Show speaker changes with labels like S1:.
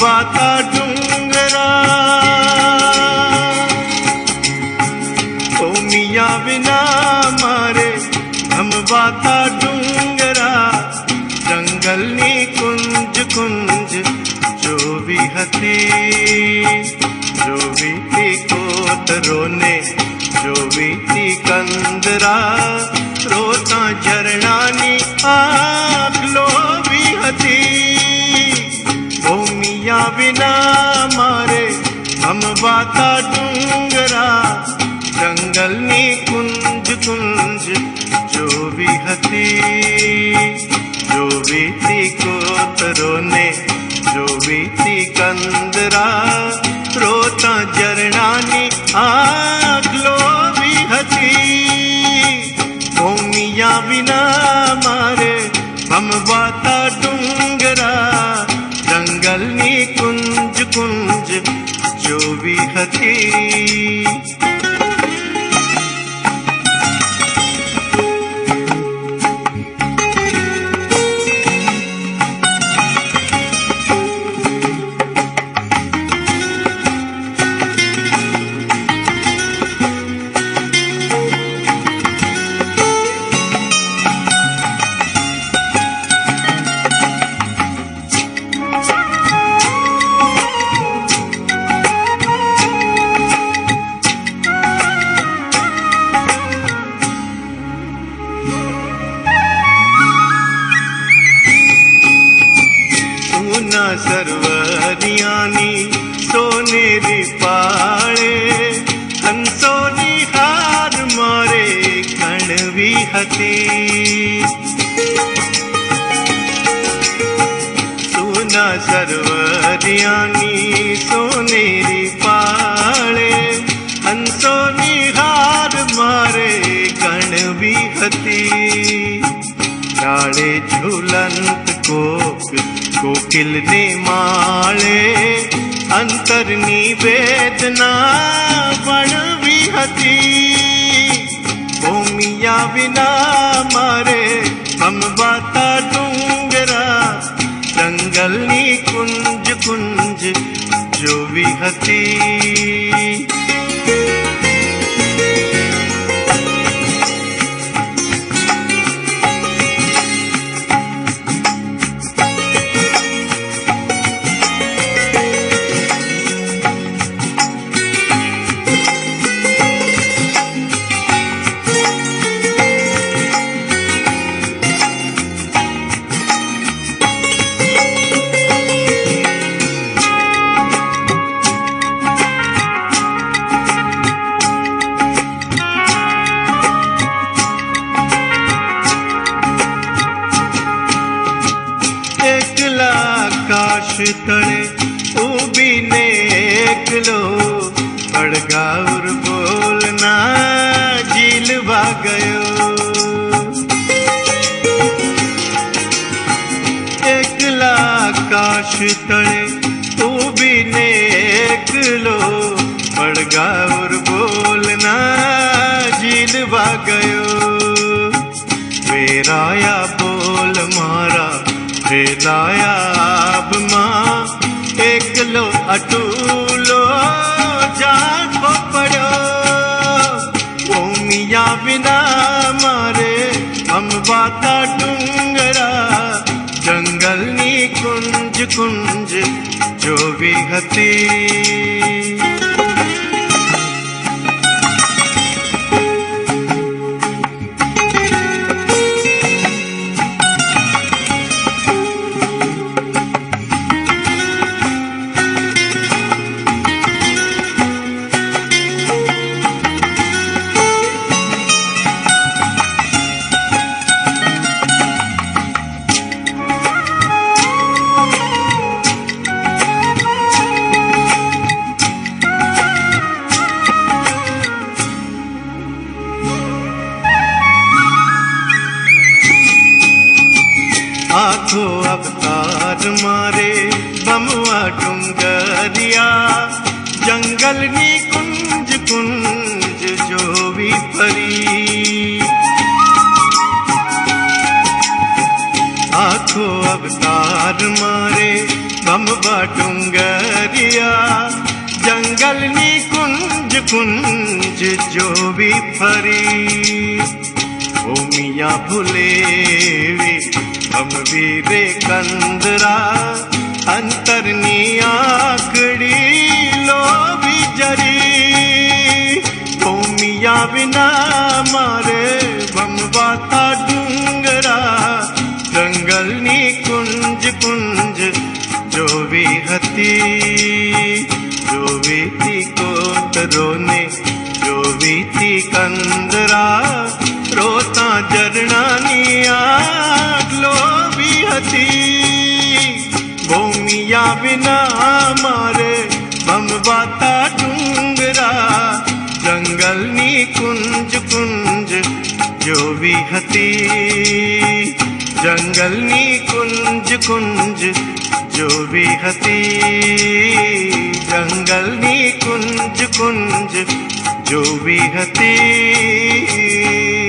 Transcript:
S1: भमवाता डूंगरा ओ मिया बिना मारे भमवाता डूंगरा जंगलनी कुंज कुंज जो भी हती कोतरो ने जो भी थी कंदरा रोता झरणानी आगलो भी हती ओ मिया बिना मारे भमवाता डूंगरा जंगलनी कुंज कुंज जो भी हती जो भी थी कोतरो ने जो भी थी कंदरा रोता झरणानी आगलो भी हती ओ मिया बिना मारे भमवाता डूंगरा जंगलनी कुंज कुंज जो भी हती सरवरियानी सोनेरी पाळे हंसोनी हार मारे कणवी हती सुना सरवरियानी सोनेरी पाळे हंसोनी हार मारे कणवी हती डाळे झूलंत कोकिल ने माळे अंतरनी वेदना बणवी हती ओ मिया बिना मारे भमवाता डूंगरा जंगलनी कुंज कुंज जो भी हती आकाश तले उबी ने एकलो बड़गाउर बोलना झील गयो एकला आकाश तले उबी ने एकलो बड़गाउर बोलना झील गयो वेराया बोल मारा वेलाया अब माँ एकलो अटूलो जाको पड़ो ओ मिया बिना मारे भमवाता डूंगरा जंगलनी कुंज कुंज जो भी हती आखो अवतार मारे बमुआ डूंगरिया जंगलनी कुंज कुंज जो भी फरी आखो अवतार मारे भमवा डुंगरिया जंगलनी कुंज कुंज जो भी फरी भूमिया भुलेवी हम वीरे कंदरा अंतरनी आकड़ी लो भी जरी भूमिया बिना मारे भमवाता डूंगरा जंगलनी कुंज कुंज जो भी हती जो भी थी कोतरो ने जो भी थी कंदरा रोता जरनानी आगलो भी हती भूमिया बिना मारे भमवाता डूंगरा जंगलनी कुंज कुंज जो भी हती जंगलनी कुंज कुंज जो भी हती जंगलनी कुंज कुंज जो भी हती